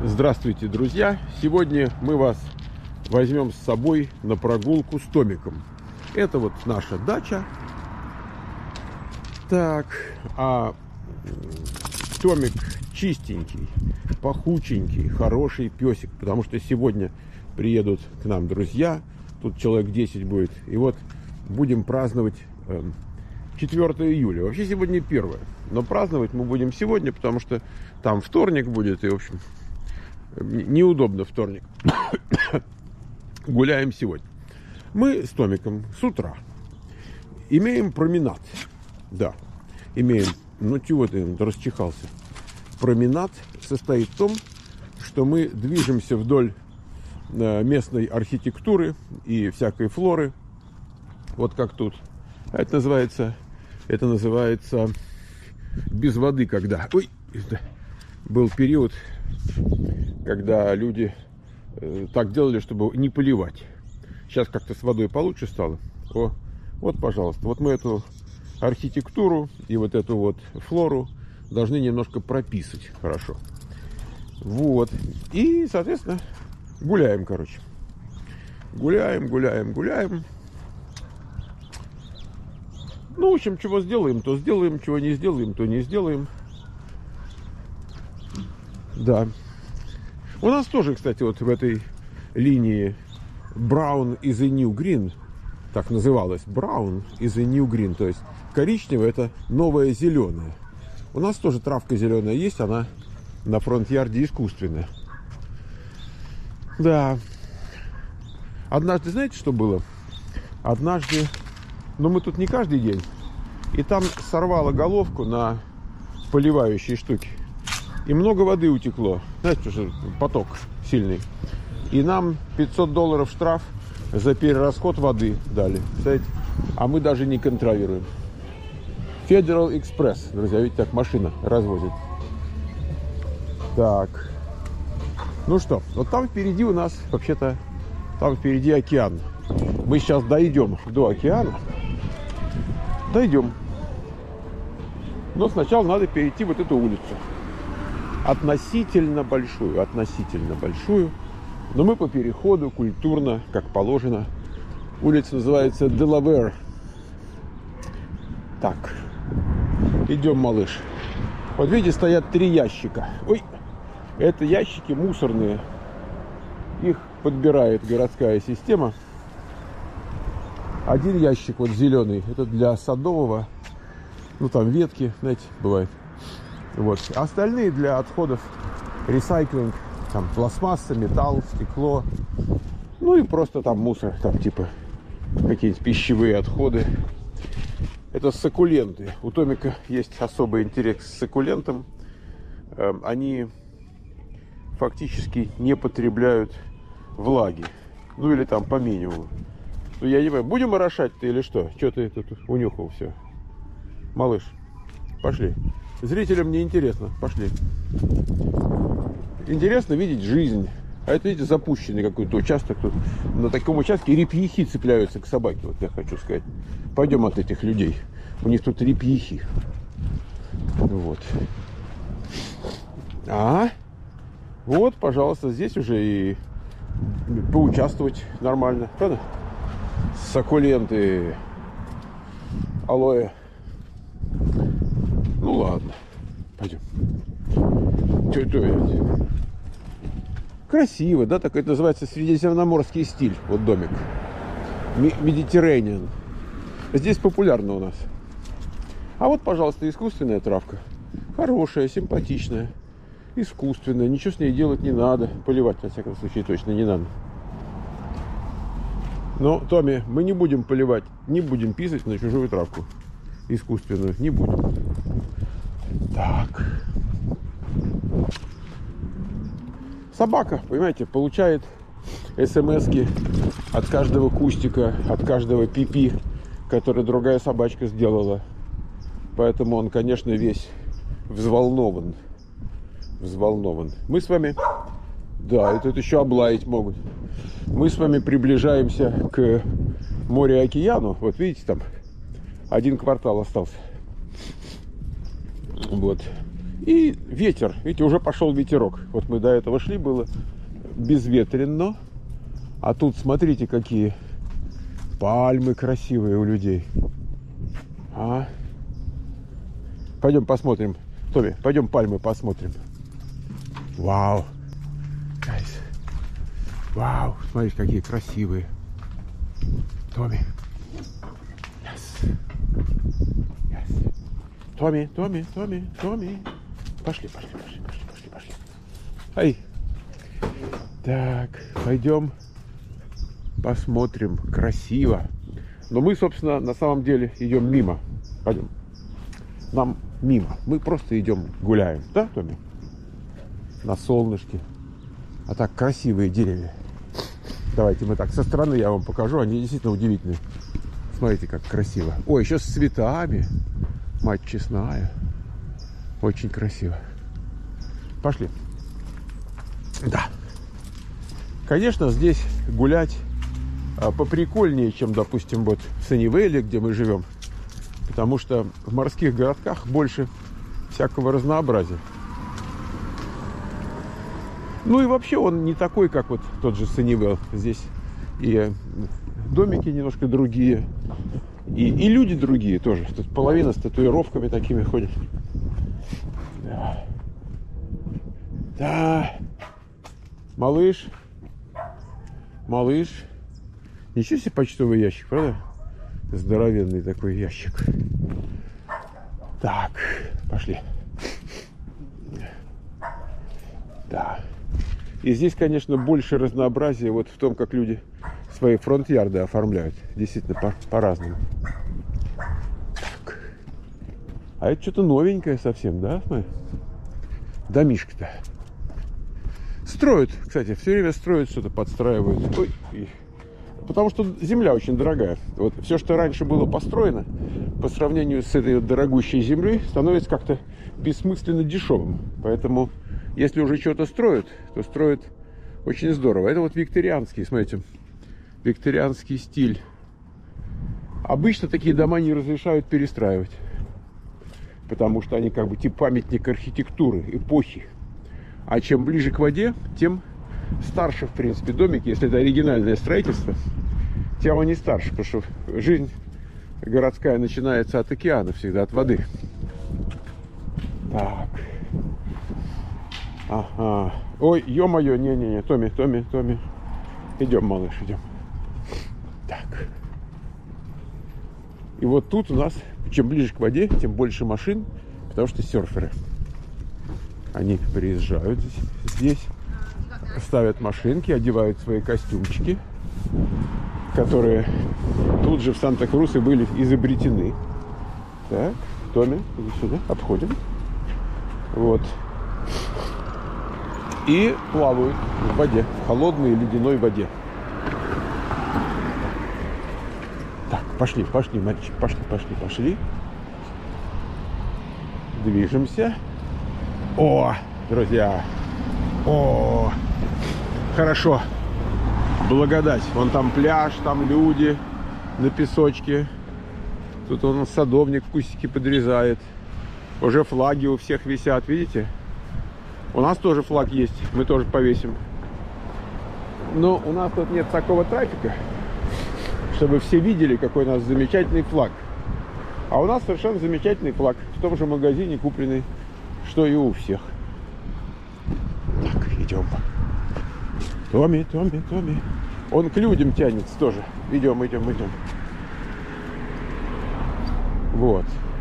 Здравствуйте, друзья! Сегодня мы вас возьмем с собой на прогулку с Томиком. Это вот наша дача. Так, а Томик чистенький, пахученький, хороший песик, потому что сегодня приедут к нам друзья. Тут человек 10 будет. И вот будем праздновать 4 июля. Вообще сегодня 1. Но праздновать мы будем сегодня, потому что там вторник будет. И, в общем, неудобно вторник. Гуляем сегодня. Мы с Томиком с утра имеем променад. Да, имеем. Ну чего ты расчихался? Променад состоит в том, что мы движемся вдоль местной архитектуры и всякой флоры. Вот как тут. Это называется без воды, когда... Ой, был период, когда люди так делали, чтобы не поливать. Сейчас как-то с водой получше стало. О, вот, пожалуйста. Вот мы эту архитектуру и вот эту вот флору должны немножко прописать хорошо. Вот. И, соответственно, гуляем, короче. Гуляем. Ну, в общем, чего сделаем, то сделаем. Чего не сделаем, то не сделаем. Да. У нас тоже, кстати, вот в этой линии Brown is a new green, так называлось. Brown is a new green, то есть коричневое — это новое зеленое. У нас тоже травка зеленая есть, она на фронт-ярде искусственная. Да. Однажды, знаете, что было? Однажды, но мы тут не каждый день, и там сорвало головку на поливающей штуке. И много воды утекло. Знаете, что поток сильный. И нам $500 штраф за перерасход воды дали. Знаете? А мы даже не контролируем. Federal Express, друзья, видите, так машина развозит. Так. Ну что, вот там впереди у нас, вообще-то, там впереди океан. Мы сейчас дойдем до океана. Дойдем. Но сначала надо перейти вот эту улицу. Относительно большую. Но мы по переходу, культурно, как положено. Улица называется Delaware. Так. Идем, малыш. Вот видите, стоят 3 ящика. Ой, это ящики мусорные. Их подбирает городская система. Один ящик вот зеленый. Это для садового. Ну там ветки, знаете, бывает. Вот. Остальные для отходов ресайклинг, там пластмасса, металл, стекло, ну и просто там мусор, там типа какие-нибудь пищевые отходы. Это суккуленты. У Томика есть особый интерес к суккулентам. Они фактически не потребляют влаги, ну или там по минимуму. Ну я не понимаю, будем орошать-то или что? Что ты тут унюхал все? Малыш, пошли. Зрителям не интересно. Пошли. Интересно видеть жизнь. А это, видите, запущенный какой-то участок. Тут на таком участке репьихи цепляются к собаке. Вот я хочу сказать. Пойдем от этих людей. У них тут репьихи. Вот. Вот, пожалуйста, здесь уже и поучаствовать нормально. Правда? Суккуленты. Алоэ. Ну ладно, пойдем. Что это? Красиво, да? Так это называется средиземноморский стиль. Вот домик. Mediterranean. Здесь популярно у нас. А вот, пожалуйста, искусственная травка. Хорошая, симпатичная. Искусственная. Ничего с ней делать не надо. Поливать, во всяком случае, точно не надо. Но, Томми, мы не будем поливать, не будем писать на чужую травку. Искусственную. Не будем. Так. Собака, понимаете, получает смс-ки от каждого кустика, от каждого пипи, который другая собачка сделала. Поэтому он, конечно, весь взволнован. Мы с вами... Да, и тут еще облаять могут. Мы с вами приближаемся к морю и океану. Вот видите, там 1 квартал остался. Вот. И ветер. Видите, уже пошел ветерок. Вот мы до этого шли, было безветренно. А тут смотрите, какие пальмы красивые у людей. А? Пойдем посмотрим. Тоби, пойдем пальмы посмотрим. Вау. Вау, смотрите, какие красивые. Томи. Yes. Yes. Томи, Томи, Томи, Томи. Пошли. Ай. Так, пойдем посмотрим. Красиво. Но мы, собственно, на самом деле идем мимо. Пойдем. Нам мимо. Мы просто идем гуляем. Да, Томи? На солнышке. А так красивые деревья. Давайте мы так со стороны я вам покажу. Они действительно удивительные. Смотрите, как красиво. Ой, еще с цветами. Мать честная. Очень красиво. Пошли. Да. Конечно, здесь гулять поприкольнее, чем, допустим, вот в Саннивейле, где мы живем. Потому что в морских городках больше всякого разнообразия. Ну и вообще он не такой, как вот тот же Саннивейл. Здесь и домики немножко другие, и люди другие тоже. Тут половина с татуировками такими ходит. Да. Да. Малыш. Ничего себе почтовый ящик, правда? Здоровенный такой ящик. Так, пошли. Да. И здесь, конечно, больше разнообразия вот в том, как люди свои фронт-ярды оформляют. Действительно, по-разному. Так. А это что-то новенькое совсем, да? Домишко-то. Строят, кстати, все время строят что-то, подстраивают. Ой. Потому что земля очень дорогая. Вот все, что раньше было построено, по сравнению с этой вот дорогущей землей, становится как-то бессмысленно дешевым. Поэтому, если уже что-то строят, то строят очень здорово. Это вот викторианский, смотрите, викторианский стиль. Обычно такие дома не разрешают перестраивать, потому что они как бы типа памятник архитектуры, эпохи. А чем ближе к воде, тем старше, в принципе, домики, если это оригинальное строительство, тем они старше, потому что жизнь городская начинается от океана всегда, от воды. Так. Ага. Ой, ё-моё, не-не-не, Томи. Идем, малыш, идем. Так. И вот тут у нас, чем ближе к воде, тем больше машин, потому что серферы. Они приезжают здесь, ставят машинки, одевают свои костюмчики, которые тут же в Санта-Крус и были изобретены. Так, Томи, иди сюда, обходим. Вот. И плавают в воде, в холодной ледяной воде. Так, пошли, мальчик, пошли. Движемся. О, друзья. О, хорошо. Благодать. Вон там пляж, там люди на песочке. Тут он садовник кустики подрезает. Уже флаги у всех висят, видите? У нас тоже флаг есть, мы тоже повесим. Но у нас тут нет такого трафика, чтобы все видели, какой у нас замечательный флаг. А у нас совершенно замечательный флаг в том же магазине, купленный, что и у всех. Так, идем. Томи. Он к людям тянется тоже. Идем. Вот.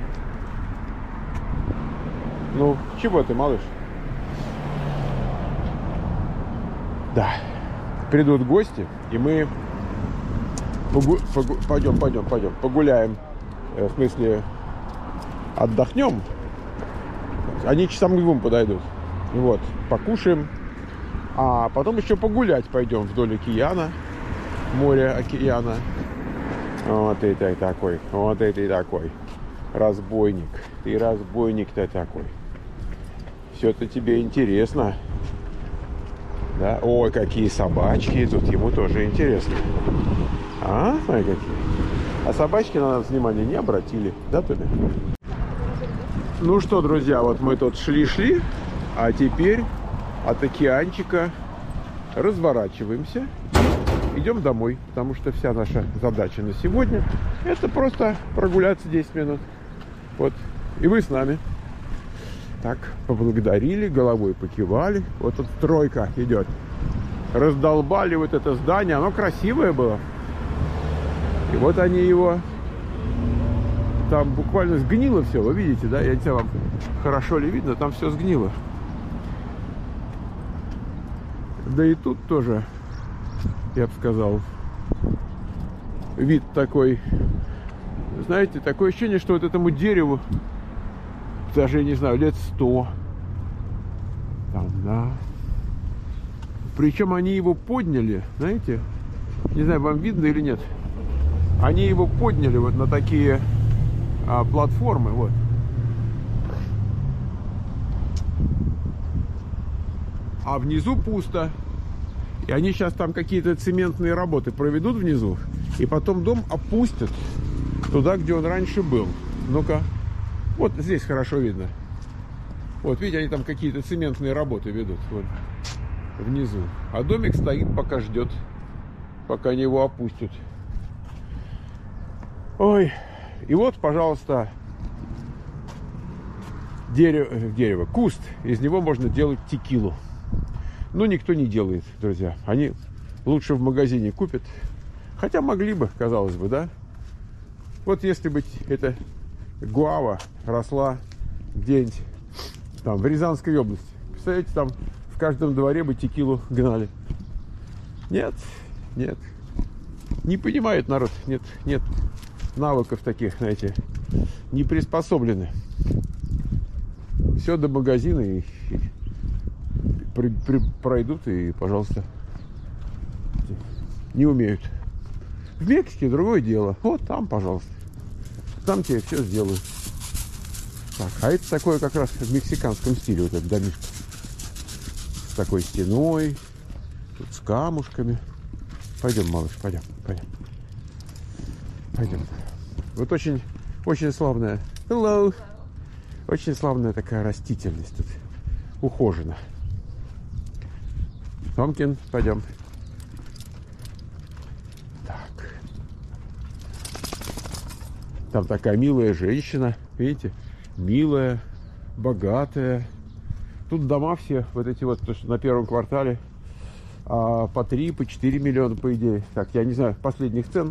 Ну, чего ты, малыш? Да. Придут гости, и мы пойдем, погуляем. В смысле, отдохнем. Они часам к 2 подойдут. Вот, покушаем. А потом еще погулять пойдем вдоль океана. Моря, океана. Вот это такой. Разбойник. Ты разбойник-то такой. Все-то тебе интересно. Да? Ой, какие собачки. Тут ему тоже интересно. А? Смотри, какие. А собачки на нас внимания не обратили. Да, Томи? Ну что, друзья, вот мы тут шли-шли, а теперь от океанчика разворачиваемся и идем домой, потому что вся наша задача на сегодня — это просто прогуляться 10 минут. Вот, и вы с нами. Так, поблагодарили, головой покивали. Вот тут стройка идет. Раздолбали вот это здание, оно красивое было. И вот они его... Там буквально сгнило все, вы видите, да? Я не знаю, вам хорошо ли видно, там все сгнило. Да и тут тоже, я бы сказал, вид такой, знаете, такое ощущение, что вот этому дереву даже, я не знаю, лет 100. Там, да. Причем они его подняли, знаете, не знаю, вам видно или нет, они его подняли вот на такие платформы, вот. А внизу пусто. И они сейчас там какие-то цементные работы проведут внизу. И потом дом опустят туда, где он раньше был. Ну-ка. Вот здесь хорошо видно. Вот, видите, они там какие-то цементные работы ведут. Вот. Внизу. А домик стоит, пока ждет. Пока они его опустят. Ой. И вот, пожалуйста, дерево, куст. Из него можно делать текилу. Но никто не делает, друзья. Они лучше в магазине купят. Хотя могли бы, казалось бы, да? Вот если бы эта гуава росла где-нибудь там в Рязанской области. Представляете, там в каждом дворе бы текилу гнали. Нет, нет. Не понимает народ. Нет навыков таких, знаете, не приспособлены. Все до магазина и пройдут и, пожалуйста, не умеют. В Мексике другое дело. Вот там, пожалуйста. Там тебе все сделают. Так, а это такое как раз в мексиканском стиле, вот этот домишко. С такой стеной, тут с камушками. Пойдем, малыш, пойдем. Вот очень славная. Hello. Очень славная такая растительность тут. Ухожена. Томкин, пойдем. Так. Там такая милая женщина. Видите? Милая, богатая. Тут дома все, вот эти вот, то, что на первом квартале, по 3, по 4 миллиона, по идее. Так, я не знаю последних цен.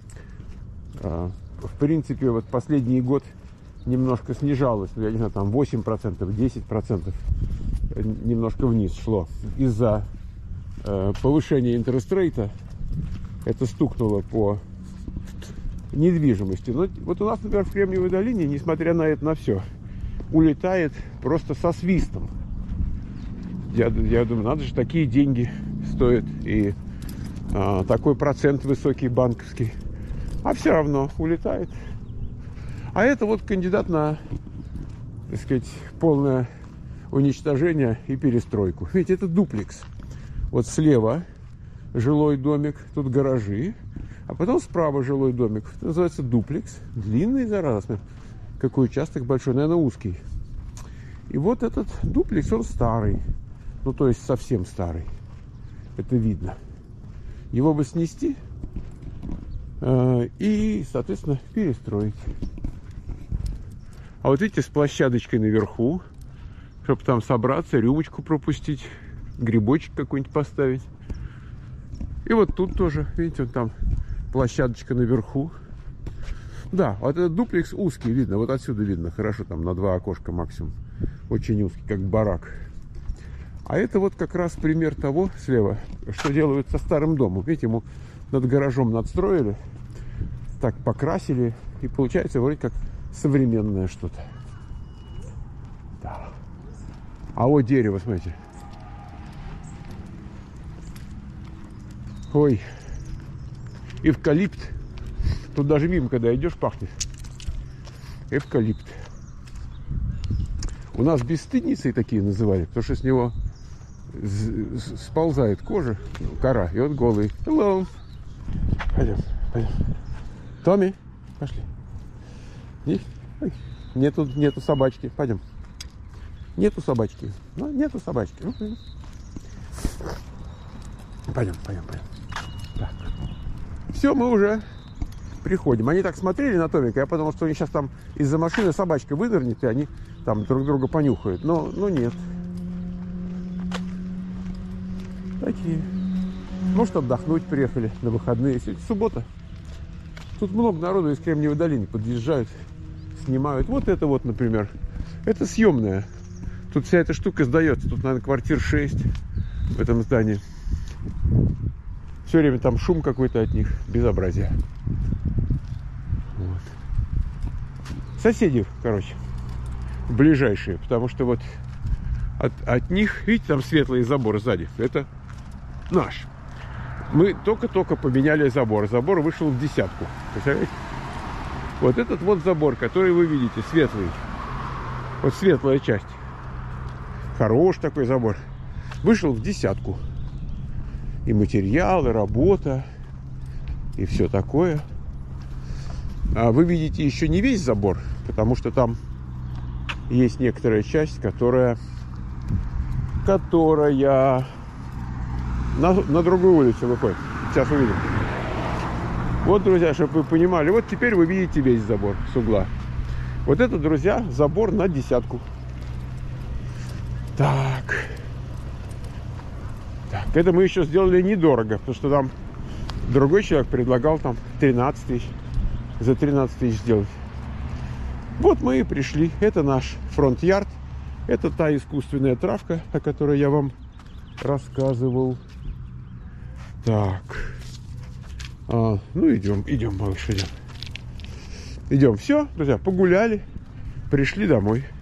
В принципе, вот последний год немножко снижалось. Я не знаю, там 8%, 10% немножко вниз шло. Из-за повышения интерест-рейта это стукнуло по недвижимости. Но вот у нас, например, в Кремниевой долине, несмотря на это, на все, улетает просто со свистом. Я думаю, надо же, такие деньги стоят и такой процент высокий банковский. А все равно улетает. А это вот кандидат на, так сказать, полное уничтожение и перестройку. Видите, это дуплекс. Вот слева жилой домик, тут гаражи. А потом справа жилой домик. Это называется дуплекс. Длинный, зараза. Какой участок большой, наверное, узкий. И вот этот дуплекс, он старый. Ну, то есть совсем старый. Это видно. Его бы снести и, соответственно, перестроить. А вот видите, с площадочкой наверху, чтобы там собраться, рюмочку пропустить, грибочек какой-нибудь поставить. И вот тут тоже, видите, вот там площадочка наверху. Да, вот этот дуплекс узкий, видно, вот отсюда видно, хорошо, там на 2 окошка максимум. Очень узкий, как барак. А это вот как раз пример того, слева, что делают со старым домом. Видите, ему над гаражом надстроили, так покрасили, и получается вроде как современное что-то. Да. А вот дерево, смотрите. Ой, эвкалипт. Тут даже мимо, когда идешь, пахнет. Эвкалипт. У нас бесстыдницей такие называли, потому что с него сползает кожа, кора, и он голый. Hello. Пойдем. Томми, пошли. Ой. Нету собачки. Пойдем. Нету собачки. Ну, нету собачки. Ну, пойдем. Так. Все, мы уже приходим. Они так смотрели на Томика, я подумал, что они сейчас там из-за машины собачка вынырнет, и они там друг друга понюхают. Но нет. Такие. Может, отдохнуть приехали на выходные. Сегодня суббота. Тут много народу из Кремниевой долины подъезжают, снимают. Вот это вот, например. Это съемная. Тут вся эта штука сдается. Тут, наверное, квартир 6 в этом здании. Все время там шум какой-то от них. Безобразие. Вот. Соседи, короче, ближайшие. Потому что вот от них, видите, там светлый забор сзади. Это наш. Мы только-только поменяли забор. Забор вышел в 10. Представляете? Вот этот вот забор, который вы видите, светлый. Вот светлая часть. Хороший такой забор. Вышел в 10. И материал, и работа, и все такое. А вы видите еще не весь забор, потому что там есть некоторая часть, которая на другую улицу выходит. Сейчас увидим. Вот, друзья, чтобы вы понимали, вот теперь вы видите весь забор с угла. Вот это, друзья, забор на 10. Так, это мы еще сделали недорого, потому что там другой человек предлагал там 13 тысяч. За 13 тысяч сделать. Вот мы и пришли. Это наш фронт-ярд. Это та искусственная травка, о которой я вам рассказывал. Так. Ну, идем, малыш, идем. Все, друзья, погуляли. Пришли домой.